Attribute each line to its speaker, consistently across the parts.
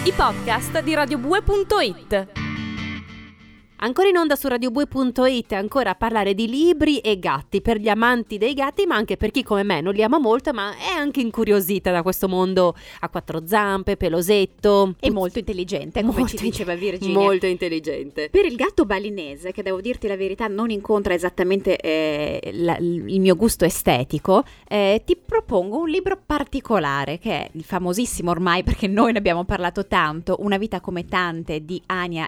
Speaker 1: i podcast di radiobue.it. Ancora in onda su radiobue.it, ancora a parlare di libri e gatti, per gli amanti dei gatti, ma anche per chi come me non li ama molto, ma è anche incuriosita da questo mondo a quattro zampe, pelosetto.
Speaker 2: E molto intelligente, come ci diceva Virginia.
Speaker 1: Molto intelligente.
Speaker 2: Per il gatto balinese, che devo dirti la verità non incontra esattamente il mio gusto estetico, ti propongo un libro particolare, che è il famosissimo ormai, perché noi ne abbiamo parlato tanto, Una vita come tante di Anya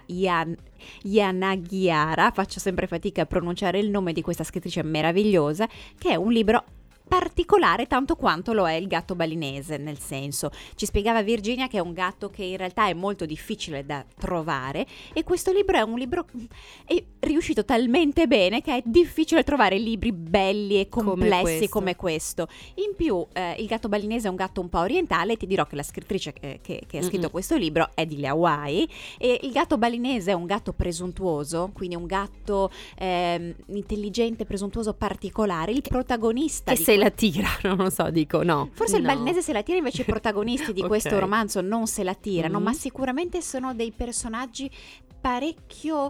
Speaker 2: Yanagihara, faccio sempre fatica a pronunciare il nome di questa scrittrice meravigliosa, che è un libro particolare tanto quanto lo è il gatto balinese, nel senso, ci spiegava Virginia che è un gatto che in realtà è molto difficile da trovare, e questo libro è un libro è riuscito talmente bene che è difficile trovare libri belli e complessi come questo. In più il gatto balinese è un gatto un po' orientale, ti dirò che la scrittrice che ha scritto questo libro è di Hawaii, e il gatto balinese è un gatto presuntuoso, quindi un gatto intelligente, presuntuoso, particolare. Il protagonista
Speaker 1: che se la tira, non so, dico no.
Speaker 2: Forse il balinese se la tira, invece i protagonisti di questo romanzo non se la tirano, ma sicuramente sono dei personaggi parecchio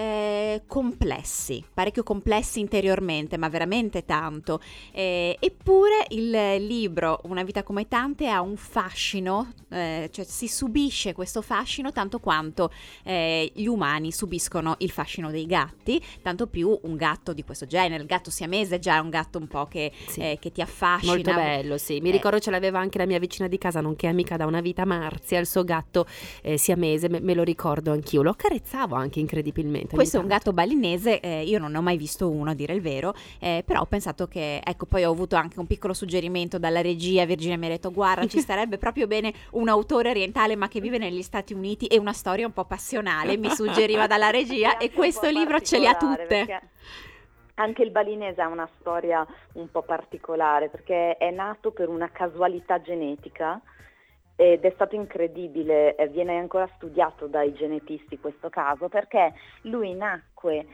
Speaker 2: complessi interiormente, ma veramente tanto. Eppure il libro Una vita come tante ha un fascino, cioè si subisce questo fascino tanto quanto gli umani subiscono il fascino dei gatti, tanto più un gatto di questo genere. Il gatto siamese già è un gatto un po' che ti affascina.
Speaker 1: Molto bello, sì. Mi ricordo ce l'aveva anche la mia vicina di casa, nonché amica da una vita, Marzia, il suo gatto siamese, me lo ricordo anch'io, lo accarezzavo anche incredibilmente.
Speaker 2: Questo è un gatto balinese, io non ne ho mai visto uno, a dire il vero, però ho pensato che, ecco, poi ho avuto anche un piccolo suggerimento dalla regia. Virginia mi ha detto: guarda, ci starebbe proprio bene un autore orientale ma che vive negli Stati Uniti e una storia un po' passionale, mi suggeriva dalla regia, e questo libro ce le ha tutte.
Speaker 3: Anche il balinese ha una storia un po' particolare, perché è nato per una casualità genetica ed è stato incredibile, viene ancora studiato dai genetisti questo caso, perché lui nacque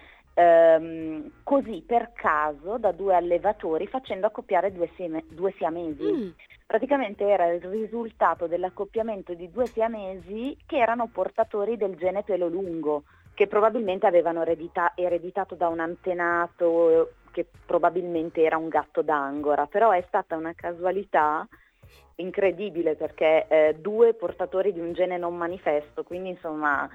Speaker 3: così per caso da due allevatori facendo accoppiare due siamesi. Praticamente era il risultato dell'accoppiamento di due siamesi che erano portatori del gene pelo lungo, che probabilmente avevano ereditato da un antenato che probabilmente era un gatto d'Angora, però è stata una casualità incredibile, perché due portatori di un gene non manifesto, quindi insomma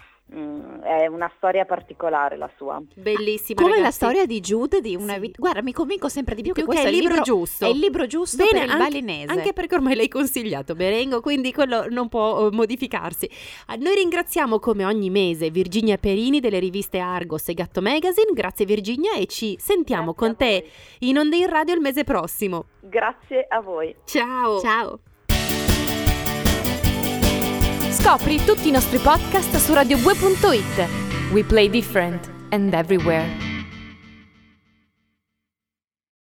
Speaker 3: è una storia particolare la sua.
Speaker 1: Bellissima,
Speaker 2: come
Speaker 1: ragazzi.
Speaker 2: La storia di Jude di una vita. Guarda, mi convinco sempre di più che questo
Speaker 1: è il libro giusto.
Speaker 2: È il libro giusto. Bene, per il balinese.
Speaker 1: Anche perché ormai l'hai consigliato, Berengo, quindi quello non può modificarsi. Noi ringraziamo come ogni mese Virginia Perini delle riviste Argos e Gatto Magazine. Grazie Virginia, e ci sentiamo con te in Onda in Radio il mese prossimo.
Speaker 3: Grazie a voi.
Speaker 1: Ciao.
Speaker 2: Ciao.
Speaker 1: Scopri tutti i nostri podcast su radiobue.it. We play different and everywhere.